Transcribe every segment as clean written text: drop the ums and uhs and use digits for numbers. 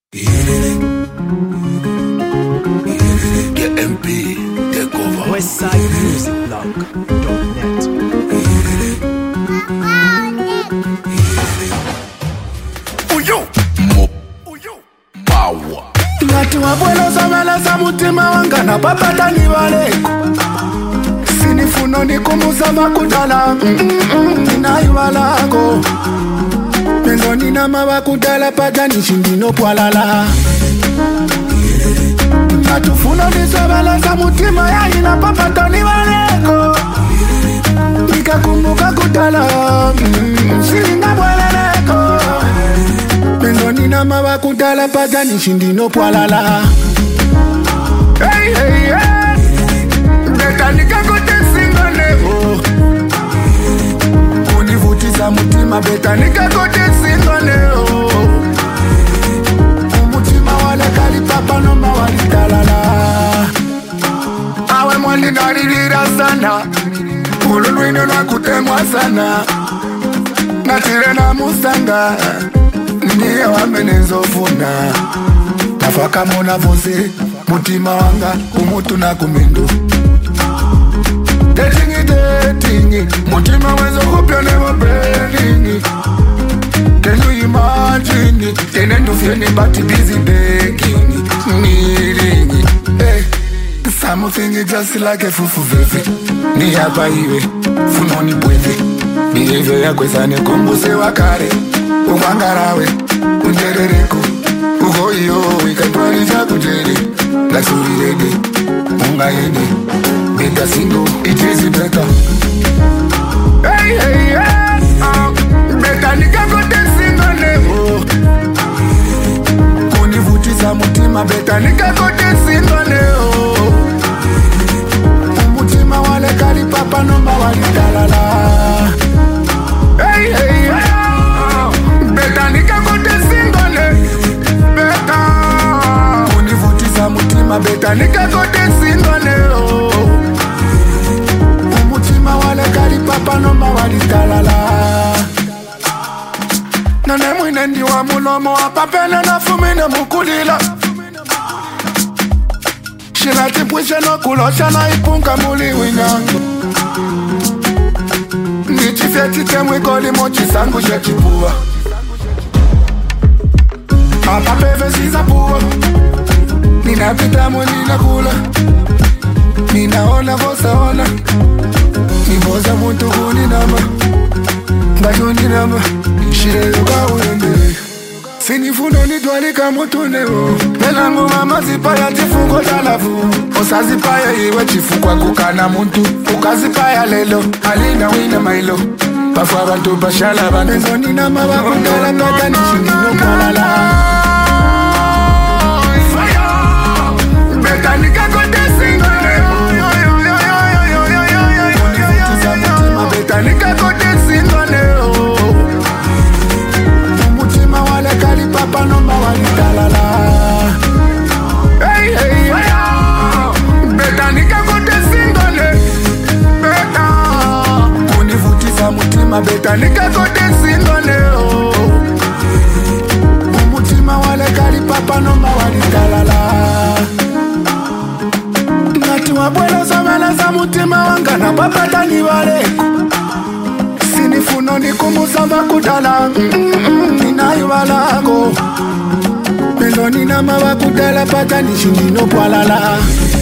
Get MP, take over. WestsideMusicBlog.net. Uyo, uyo, power. Ngati wabwela zamela za mutima wanga na papata ni waleko sinifuno nikumuza makudala ninaiwalako Mendo nina mawakudala pata nishindino pwalala Ngatufuno nizabela za mutima ya ina papata ni waleko Nikakumbuka kudala sininga bweleleko Mendo nina mawakudala pata nishindino pwalala Hey, hey, hey Betanika kote singoneo Univutiza mutima betanika kote singoneo Umutima wale kali papa nomba wali talala Awe mwali naririra sana Ululuino na kutemwa sana Natire na musanga Ndiye wamenezo funa Nafaka mona vose Mutima wanga umutu na kumindu Dating Mutima wezo kupya never burning Can you imagine Tenendo fieni bati busy begging Needing Hey Something just like a fufu veve Ni hapa iwe Funoni bweve Behavior ya kweza ni kumbuse wakare Umangarawe Unterereko Ugo iyo Ikatwalisha kujere Lasuri rege Unga yende Beta single It is better Hey hey hey Beta nika kote single leo Kunivutiza mutima Beta nika kote single leo Umutima wale kali papa nomba wali talala Hey hey hey Beta nika kote single leo Beta Kunivutiza mutima Beta nika kote single leo Umutima wale kali papa nomba wali talala Nane mwine ndi wa mulomo wa papele na fumine mukulila Shila tipwishe no kulosha na ipunga muli winyango Nichifye chite mwikoli mochi sangu shechipua Apa peve siza pua Ninapita mwini kula Ninaona vosa ona Niboza muntu kuni nama Ngajoni nama Shire yoga uende Sinifuno nitwalika mutuneo Melangu mama zipaya chifungo talafu Osa zipaya iwe chifukwa kukana muntu Ukazipaya lelo Alina wina mailo Pafu abantu bashala bantu Mezoni nama wakundala Kata nishindino kalala Betanika kote singoleo Univutiza mutima Betanika kote singoleo Umutima wale kali papa nomba wali talala Hey hey hey Betanika kote singoleo Beta Univutiza mutima Betanika kote singoleo Umutima wale kali papa nomba wali talala Ngati wabwela zamela za mutima wanga na papata ni waleko Sinifuno nikumuza makudala Ninaiwalako Mendo nina mawakudala pata nishindino pwalala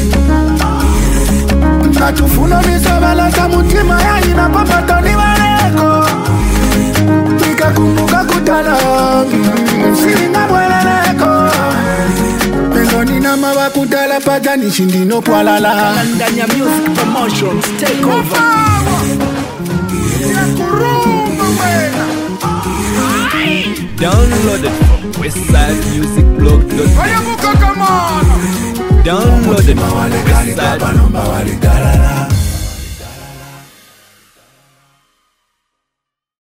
Ngatufuno nizabela za mutima ya ina papata ni waleko Nikakumbuka kudala Sininga bweleleko Mendo nina mawakudala pata nishindino pwalala Ndanya Music Promotions, take over. Downloaded from WestsideMusicBlog.net. Downloaded from Wale kali papa nomba wali talala